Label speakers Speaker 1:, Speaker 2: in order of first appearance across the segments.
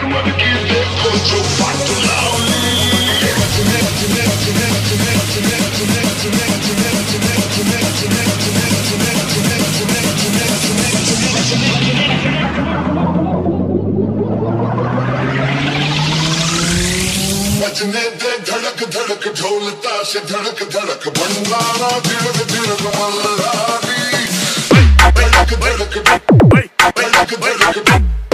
Speaker 1: धड़क धड़क ढोलता से धड़क धड़क भंडारा धड़क धड़क मल्हारी धड़क धड़क धड़क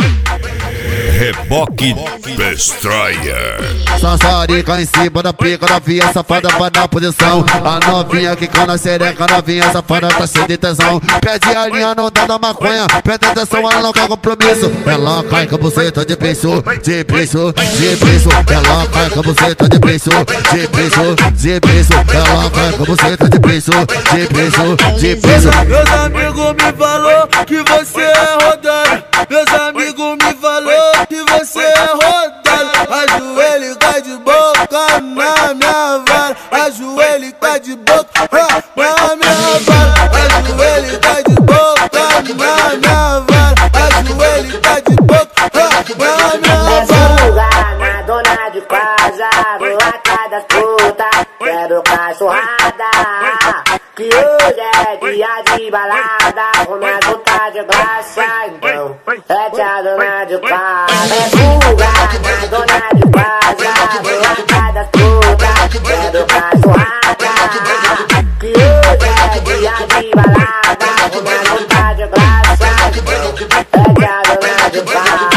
Speaker 2: Reboque Destroyer.
Speaker 3: Sassarica em cima da pica, novinha safada vai na posição. A novinha que na xereca, novinha safada tá cheia de tesão. Pede a linha, não dá da maconha. Pede atenção, ela não quer compromisso. Ela cai com a buceta de beijo, de beijo, de beijo. Ela cai com a buceta de beijo, de beijo, de beijo. Ela cai com a buceta de beijo, de beijo, de beijo.
Speaker 4: Meus amigos me falou que você é rodado. Meus amigos me falou que você é rodado. Ajoelho e cai de boca na minha vara. Ajoelho e cai de boca na minha vara. Ajoelho e cai de boca na minha vara. Ajoelho e cai de boca na minha vara.
Speaker 5: Fuga na dona de casa, boaca das putas, quero cachorrada. Que hoje é dia de balada, com minha puta de graça, então é tia dona de casa. É fuga na dona de casa, boaca das putas, quero cachorrada. Que hoje é dia de balada, com minha puta de graça, então é tia dona de casa.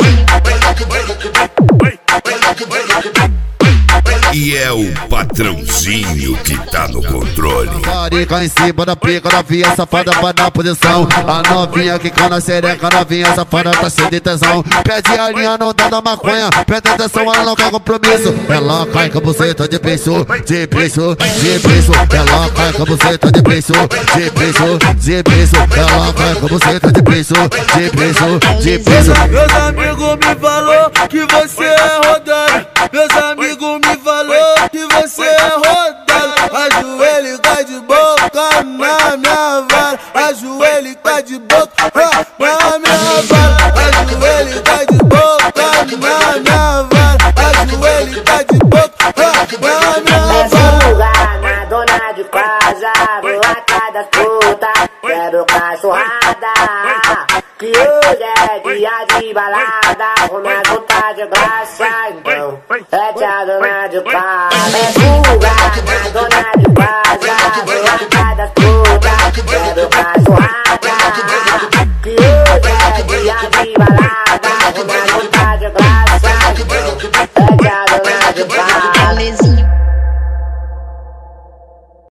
Speaker 2: E é o patrãozinho que tá no controle.
Speaker 3: Sassarica em cima da pica, novinha safada vai na posição. A novinha que na xereca, novinha safada tá cheia de tesão. Pede a linha, não dá da maconha. Pede atenção, ela não quer compromisso. Ela cai com a buceta de beijo, de beijo, de beijo. Ela cai com a buceta de beijo, de beijo, de beijo. Ela cai com a buceta de beijo, de beijo, de beijo.
Speaker 4: Meus amigos me falou que você é rodado. Meus amigos me falou que você é rodado. Ajoelho e cai de boca na minha vara. Ajoelho e cai de boca na minha vara. Ajoelho e cai de boca na minha vara. Ajoelho e cai de boca na minha vara.
Speaker 5: Fuga na dona de casa, boaca das putas, quero cachorrada. Que hoje é dia de balada, com minha puta de graça, então é tia dona de casa. É fuga na dona de casa, boaca das putas, quero cachorrada. Que hoje é dia de balada.